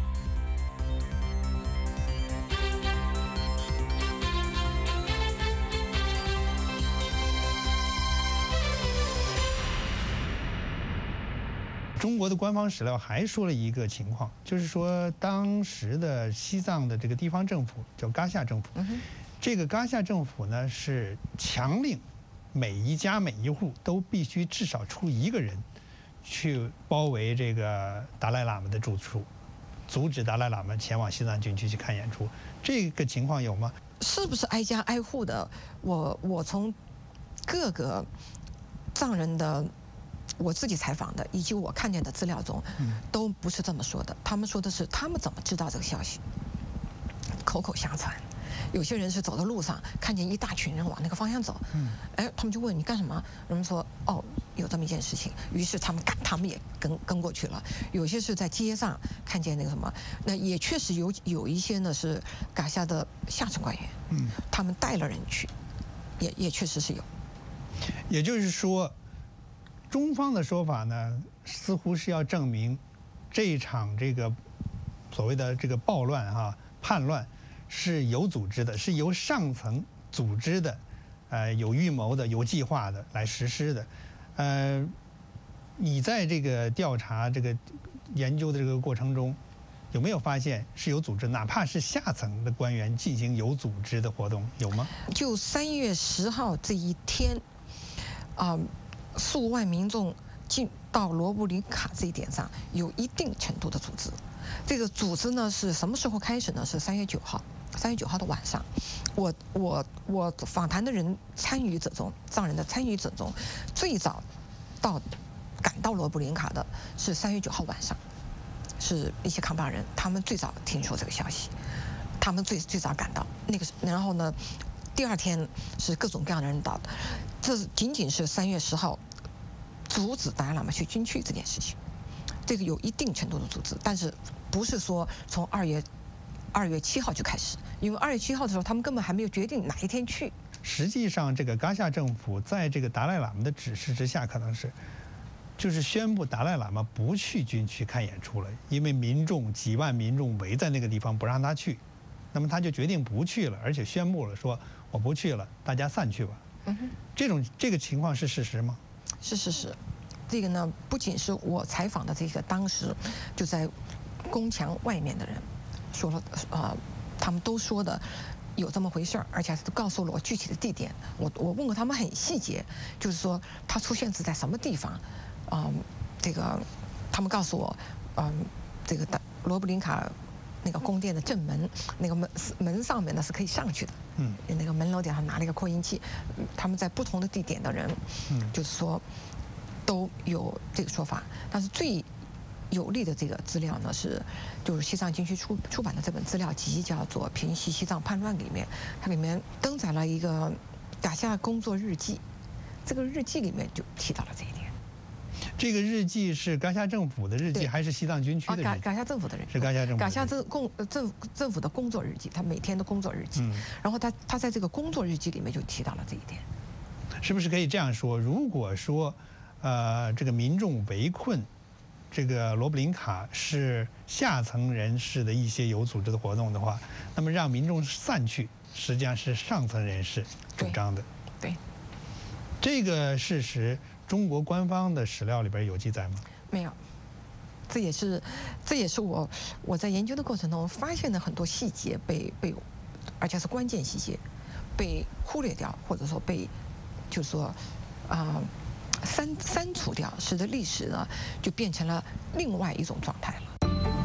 中国的官方史料还说了一个情况，就是说当时的西藏的这个地方政府叫噶夏政府， 嗯、 这个噶夏政府呢是强令每一家每一户都必须至少出一个人去包围这个达赖喇嘛的住处，阻止达赖喇嘛前往西藏军区去看演出。这个情况有吗？ 是不是挨家挨户的？我我从各个藏人的我自己采访的以及我看见的资料中，都不是这么说的。他们说的是他们怎么知道这个消息？口口相传。有些人是走在路上看见一大群人往那个方向走，哎，他们就问你干什么？人们说哦，有这么一件事情，于是他们赶，他们也跟跟过去了。有些是在街上看见那个什么，那也确实有有一些呢是噶夏的下层官员， 嗯， 他们带了人去，也也确实是有。 也就是说，中方的说法呢，似乎是要证明这一场这个所谓的这个暴乱哈、啊、叛乱是有组织的，是由上层组织的，呃，有预谋的、有计划的来实施的。呃，你在这个调查、这个研究的这个过程中，有没有发现是有组织，哪怕是下层的官员进行有组织的活动，有吗？ 就三月十号这一天，啊、呃，数万民众进到罗布林卡这一点上有一定程度的组织。这个组织呢是什么时候开始呢？是三月九号。三月九号的晚上，我我我访谈的人参与者中，藏人的参与者中，最早到赶到罗布林卡的是三月九号晚上，是一些康巴人，他们最早听说这个消息，他们最最早赶到那个，然后呢，第二天是各种各样的人到的，这仅仅是三月十号阻止达赖喇嘛去军区这件事情，这个有一定程度的组织，但是不是说从二月。二月七号就开始，因为二月七号的时候，他们根本还没有决定哪一天去。 实际上，这个噶夏政府在这个达赖喇嘛的指示之下，可能是就是宣布达赖喇嘛不去军区看演出了，因为民众几万民众围在那个地方不让他去，那么他就决定不去了，而且宣布了说我不去了，大家散去吧。 嗯哼， 这种这个情况是事实吗？ 是事实。这个呢，不仅是我采访的这个当时就在宫墙外面的人。说了，呃，他们都说的有这么回事儿，而且都告诉了我具体的地点。我我问过他们很细节，就是说他出现是在什么地方，啊、呃，这个他们告诉我，嗯、呃，这个罗布林卡那个宫殿的正门，那个门门上面呢是可以上去的， 嗯， 那个门楼顶上拿了一个扩音器，他们在不同的地点的人， 嗯， 就是说都有这个说法，但是最有利的这个资料呢是，就是西藏军区出出版的这本资料集，叫做《平息西藏叛乱》里面，它里面登载了一个噶夏工作日记，这个日记里面就提到了这一点。 这个日记是噶夏政府的日记，还是西藏军区的日记？ 啊，噶夏政府的日记。 是噶夏政府。 噶夏政工政政府的工作日记，他每天的工作日记。嗯。然后他他在这个工作日记里面就提到了这一点。 是不是可以这样说？如果说，呃，这个民众围困。这个罗布林卡是下层人士的一些有组织的活动的话，那么让民众散去，实际上是上层人士主张的。 对，对这个事实，中国官方的史料里边有记载吗？ 没有，这也是，这也是我我在研究的过程中发现的很多细节被被，而且是关键细节，被忽略掉，或者说被，就是说，啊、呃。删删除掉，使得历史呢就变成了另外一种状态了。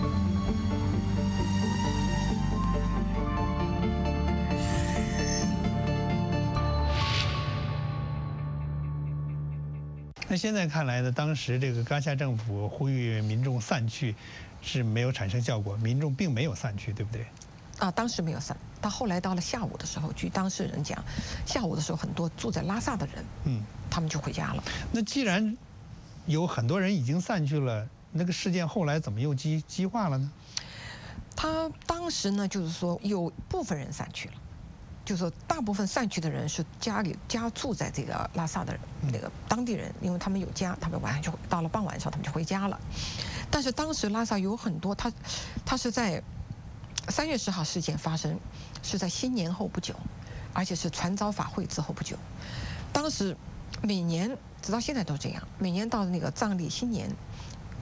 那现在看来呢，当时这个噶夏政府呼吁民众散去是没有产生效果，民众并没有散去，对不对？ 啊，当时没有散。到后来到了下午的时候，据当事人讲，下午的时候很多住在拉萨的人，嗯，他们就回家了。 那既然有很多人已经散去了，那个事件后来怎么又激激化了呢？ 他当时呢，就是说有部分人散去了，就是说大部分散去的人是家里家住在这个拉萨的人，那个当地人，因为他们有家，他们晚上就到了傍晚的时候他们就回家了。但是当时拉萨有很多，他他是在。三月十号事件发生是在新年后不久，而且是传召法会之后不久。当时每年直到现在都这样，每年到那个藏历新年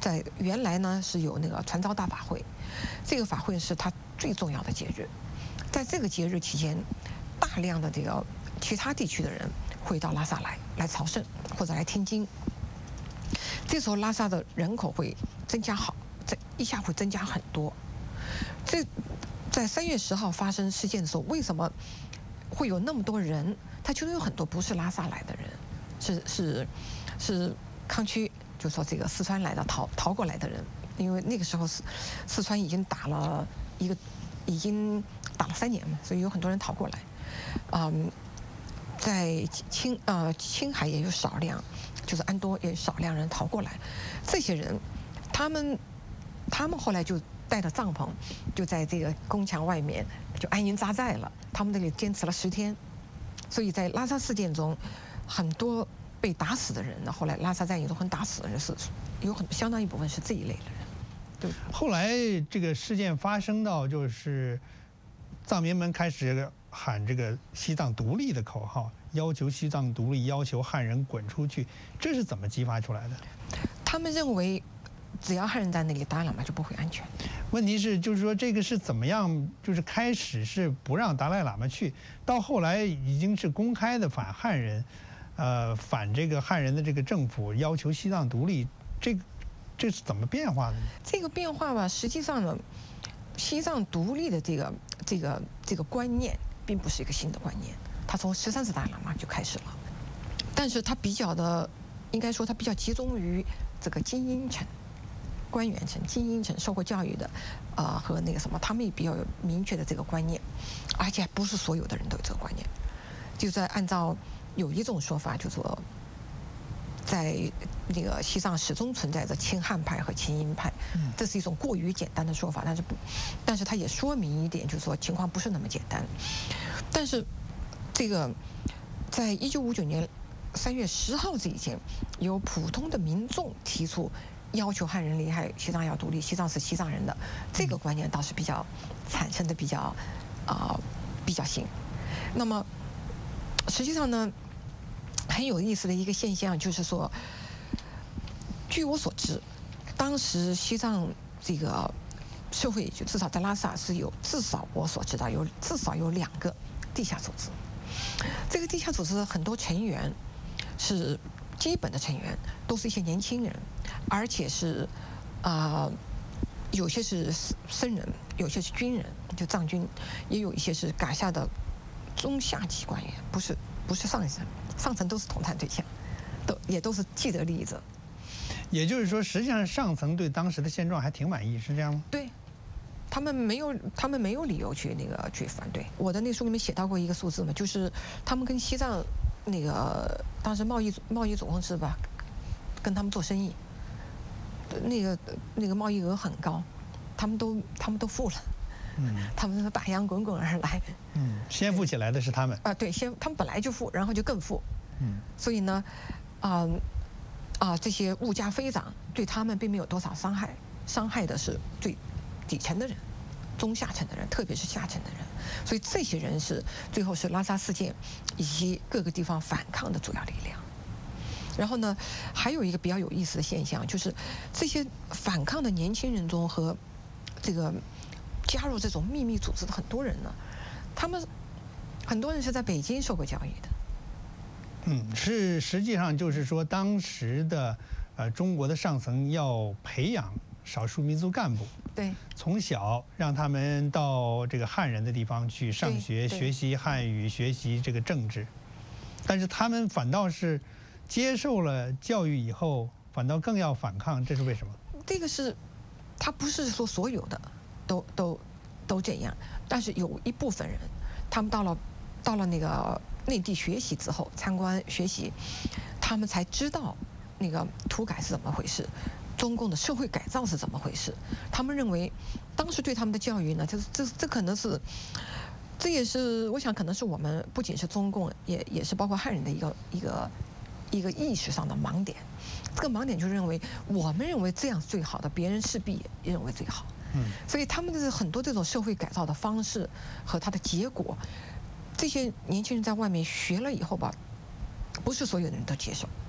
在原来呢是有那个传召大法会，这个法会是他最重要的节日，在这个节日期间，大量的这个其他地区的人会到拉萨来来朝圣或者来听经。这时候拉萨的人口会增加好，这一下会增加很多。这在三月十号发生事件的时候，为什么会有那么多人？他其中有很多不是拉萨来的人，是是是康区，就说这个四川来的逃逃过来的人，因为那个时候四四川已经打了一个已经打了三年嘛，所以有很多人逃过来。嗯，在青呃青海也有少量，就是安多也有少量人逃过来。这些人，他们他们后来就带着帐篷，就在这个宫墙外面就安营扎寨了。他们那里坚持了十天，所以在拉萨事件中，很多被打死的人呢，后来拉萨战役中很打死的人是有很相当一部分是这一类的人。对。 后来这个事件发生到就是藏民们开始喊这个西藏独立的口号，要求西藏独立，要求汉人滚出去，这是怎么激发出来的？ 他们认为，只要汉人在那里，达赖喇嘛就不会安全。 问题是，就是说这个是怎么样？就是开始是不让达赖喇嘛去，到后来已经是公开的反汉人，呃，反这个汉人的这个政府，要求西藏独立，这个这是怎么变化的呢？ 这个变化吧，实际上呢，西藏独立的这个这个这个观念，并不是一个新的观念，它从十三世达赖喇嘛就开始了，但是它比较的，应该说它比较集中于这个精英层。官员层、精英层受过教育的，呃，和那个什么，他们也比较有明确的这个观念，而且不是所有的人都有这个观念。就在按照有一种说法，就说在那个西藏始终存在着亲汉派和亲英派，这是一种过于简单的说法，但是不，但是它也说明一点，就是说情况不是那么简单。但是这个在一九五九年三月十号这一天，有普通的民众提出要求汉人离开西藏要独立，西藏是西藏人的，这个观念倒是比较产生的比较啊、呃、比较新。那么实际上呢，很有意思的一个现象就是说，据我所知，当时西藏这个社会，就至少在拉萨是有至少我所知道有至少有两个地下组织。这个地下组织很多成员是基本的成员都是一些年轻人，而且是啊、呃，有些是僧人，有些是军人，就藏军，也有一些是改下的中下级官员，不是不是上层，上层都是同探对象，都也都是既得利益者。 也就是说，实际上上层对当时的现状还挺满意，是这样吗？ 对，他们没有，他们没有理由去那个去反对。我的那书里面写到过一个数字嘛，就是他们跟西藏那个当时贸易贸易总公司吧，跟他们做生意，那个那个贸易额很高，他们都他们都付了，嗯，他们是大洋滚滚而来， 嗯，先富起来的是他们啊，对，先他们本来就富，然后就更富， 嗯， 所以呢，啊、呃、啊，这些物价飞涨对他们并没有多少伤害，伤害的是最底层的人、中下层的人，特别是下层的人，所以这些人是最后是拉萨事件以及各个地方反抗的主要力量。然后呢，还有一个比较有意思的现象，就是这些反抗的年轻人中和这个加入这种秘密组织的很多人呢，他们很多人是在北京受过教育的。 嗯，是实际上就是说，当时的呃中国的上层要培养少数民族干部， 对， 从小让他们到这个汉人的地方去上学，学习汉语，学习这个政治，但是他们反倒是接受了教育以后，反倒更要反抗，这是为什么？ 这个是，他不是说所有的都都都这样，但是有一部分人，他们到了到了那个内地学习之后，参观学习，他们才知道那个土改是怎么回事，中共的社会改造是怎么回事。他们认为，当时对他们的教育呢，这这这可能是，这也是我想可能是我们不仅是中共，也也是包括汉人的一个一个一个意识上的盲点。这个盲点就认为，我们认为这样是最好的，别人势必也认为最好。嗯，所以他们的很多这种社会改造的方式和它的结果，这些年轻人在外面学了以后吧，不是所有的人都接受，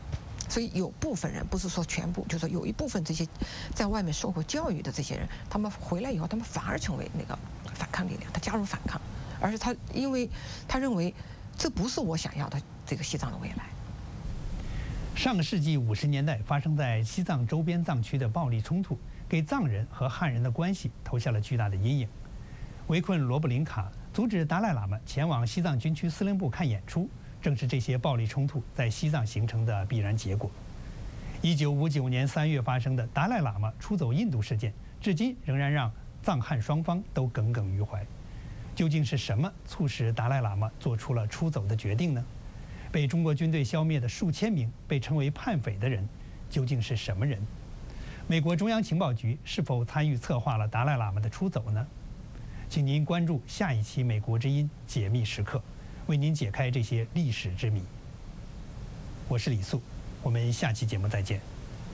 所以有部分人，不是说全部，就是说有一部分这些在外面受过教育的这些人，他们回来以后，他们反而成为那个反抗力量，他加入反抗，而且他因为他认为这不是我想要的这个西藏的未来。 上个世纪五十年代发生在西藏周边藏区的暴力冲突，给藏人和汉人的关系投下了巨大的阴影。围困罗布林卡，阻止达赖喇嘛前往西藏军区司令部看演出，正是这些暴力冲突在西藏形成的必然结果。一九五九年三月发生的达赖喇嘛出走印度事件，至今仍然让藏汉双方都耿耿于怀。究竟是什么促使达赖喇嘛做出了出走的决定呢？被中国军队消灭的数千名被称为叛匪的人，究竟是什么人？美国中央情报局是否参与策划了达赖喇嘛的出走呢？请您关注下一期《美国之音解密时刻》，为您解开这些历史之谜。我是李素，我们下期节目再见。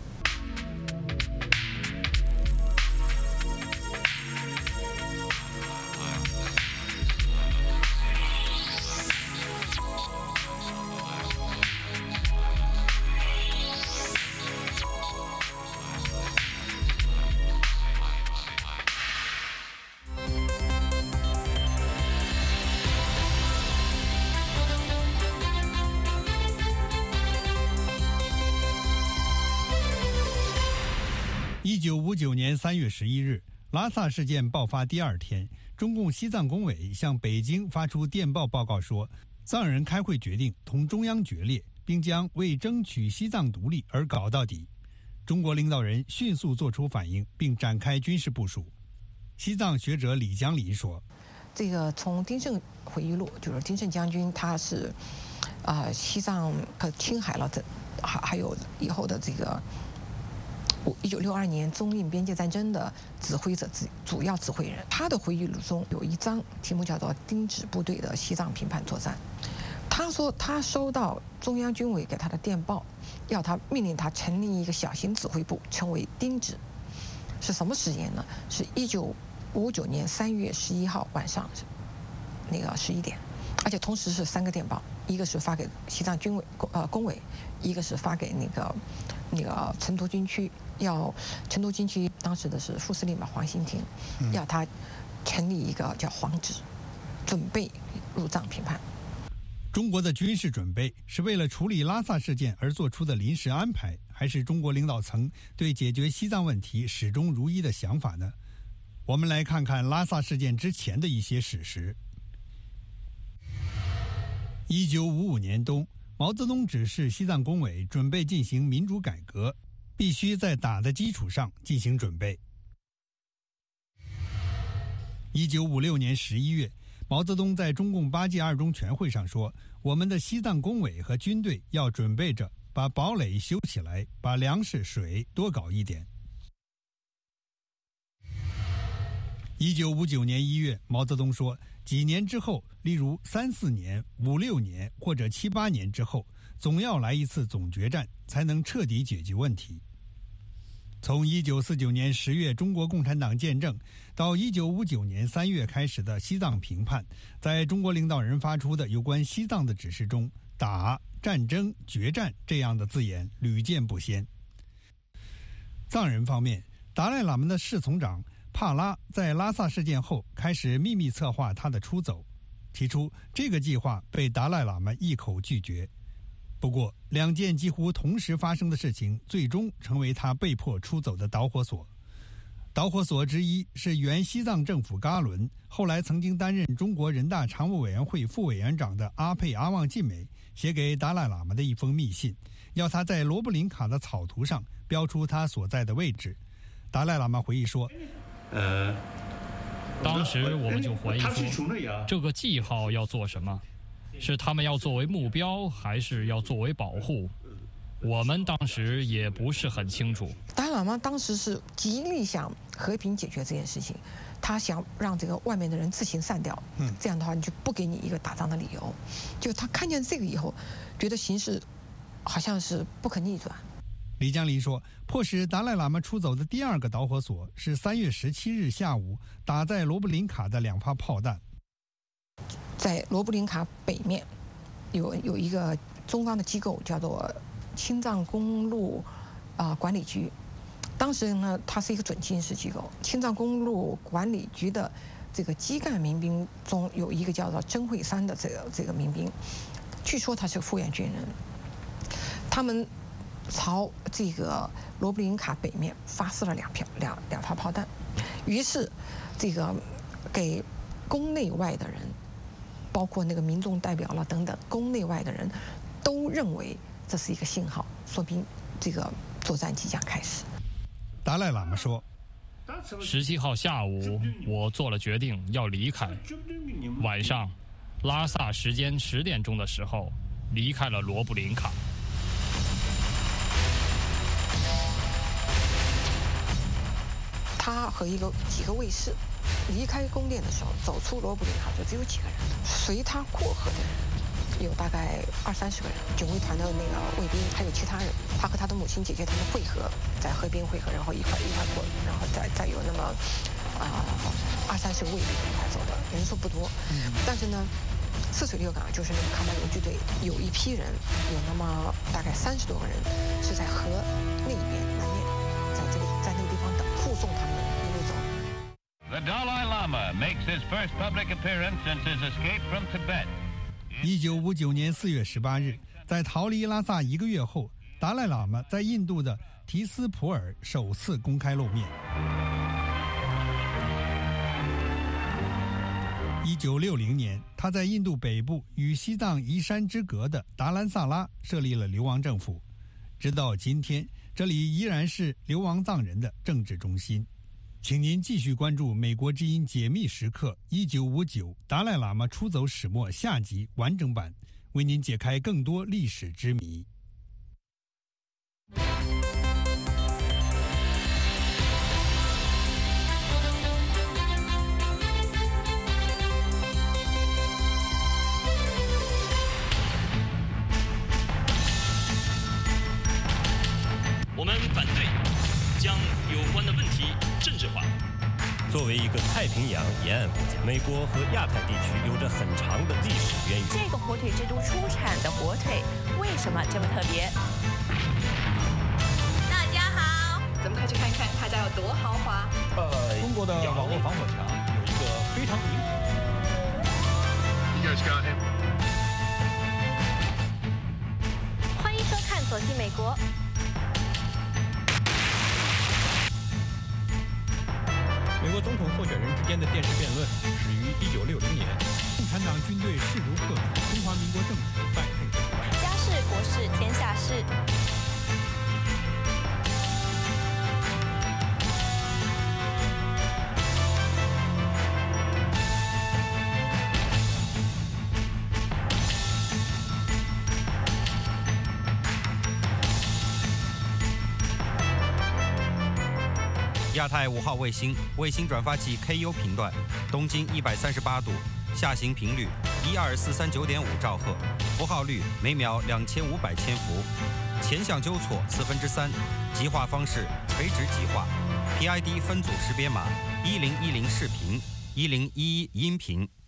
一九五九年三月十一日，拉萨事件爆发第二天，中共西藏工委向北京发出电报报告说，藏人开会决定同中央决裂，并将为争取西藏独立而搞到底。中国领导人迅速做出反应，并展开军事部署。西藏学者李江黎说：“ 这个从丁盛回忆录，就是丁盛将军，他是，啊、呃，西藏和青海了，这还还有以后的这个。”一九六二年中印边界战争的指挥者、主要指挥人，他的回忆录中有一章题目叫做“丁指部队的西藏平叛作战”。他说，他收到中央军委给他的电报，要他命令他成立一个小型指挥部，称为丁指。是什么时间呢？是一九五九年三月十一号晚上，那个十一点，而且同时是三个电报，一个是发给西藏军委呃工委，一个是发给那个那个成都军区。要成都军区当时的是副司令嘛黄兴廷，要他成立一个叫黄指，准备入藏平叛。 中国的军事准备是为了处理拉萨事件而做出的临时安排，还是中国领导层对解决西藏问题始终如一的想法呢？我们来看看拉萨事件之前的一些史实。一九五五年冬，毛泽东指示西藏工委准备进行民主改革，必须在打的基础上进行准备。一九五六年十一月，毛泽东在中共八届二中全会上说：“我们的西藏工委和军队要准备着把堡垒修起来，把粮食、水多搞一点。”一九五九年一月，毛泽东说：“几年之后，例如三四年、五六年或者七八年之后，总要来一次总决战，才能彻底解决问题。”从一九四九年十月中国共产党建政到一九五九年三月开始的西藏平叛，在中国领导人发出的有关西藏的指示中，打、战争、决战这样的字眼屡见不鲜。藏人方面，达赖喇嘛的侍从长帕拉在拉萨事件后开始秘密策划他的出走，起初这个计划被达赖喇嘛一口拒绝。不过，两件几乎同时发生的事情最终成为他被迫出走的导火索。导火索之一是原西藏政府噶伦，后来曾经担任中国人大常务委员会副委员长的阿佩阿旺晋美写给达赖喇嘛的一封密信，要他在罗布林卡的草图上标出他所在的位置。达赖喇嘛回忆说：“ 呃，当时我们就怀疑说，这个记号要做什么？是他们要作为目标，还是要作为保护？我们当时也不是很清楚。” 达赖喇嘛当时是极力想和平解决这件事情，他想让这个外面的人自行散掉，嗯，这样的话你就不给你一个打仗的理由。就他看见这个以后，觉得形势好像是不可逆转。 李江黎说，迫使达赖喇嘛出走的第二个导火索是三月十七日下午打在罗布林卡的两发炮弹。 在罗布林卡北面有有一个中方的机构叫做青藏公路啊、呃、管理局。当时呢，它是一个准军事机构。青藏公路管理局的这个基干民兵中有一个叫做曾惠山的这个这个民兵，据说他是个复员军人。他们朝这个罗布林卡北面发射了两票两两发炮弹，于是这个给宫内外的人，包括那个民众代表了等等，宫内外的人都认为这是一个信号，说明这个作战即将开始。 达赖喇嘛说， 十七号下午，我做了决定要离开。晚上，拉萨时间十点钟的时候，离开了罗布林卡。 他和一个几个卫士离开宫殿的时候，走出罗布林卡就只有几个人，随他过河的人有大概二三十个人，警卫团的那个卫兵，还有其他人。他和他的母亲、姐姐他们汇合，在河边汇合，然后一块一块过，然后再再有那么啊、呃、二三十个卫兵一块走的，人数不多。嗯、但是呢，泗水六港就是那个喀麦隆军队，有一批人，有那么大概三十多个人是在河那一边南面，在这个在那个地方等，护送他们一路走。 The Dalai Lama makes his first public appearance since his escape from Tibet. 一九五九年四月十八日，在逃离拉萨一个月后，达赖喇嘛在印度的提斯普尔首次公开露面。一九六零年，他在印度北部与西藏一山之隔的达兰萨拉设立了流亡政府，直到今天，这里依然是流亡藏人的政治中心。请您继续关注美国之音解密时刻一九五九达赖喇嘛出走始末下集完整版，为您解开更多历史之谜。 我们反对将有关的问题政治化。 作为一个太平洋沿岸国家，美国和亚太地区有着很长的历史渊源。 这个火腿之都出产的火腿为什么这么特别？ 大家好，咱们快去看看他家有多豪华。 呃，中国的网络防火墙有一个非常明显。 You guys got him? 欢迎收看《走进美国》。 美国总统候选人之间的电视辩论始于一九六零年。 共产党军队势如破竹，中华民国政府败退。 家事国事天下事。 亚太五号卫星卫星转发器 K U 频段，东经一百三十八度，下行频率一二四三九点五兆赫，符号率每秒两千五百千伏，前向纠错四分之三，极化方式垂直极化 ，P I D 分组识别码一零一零视频，一零一一音频。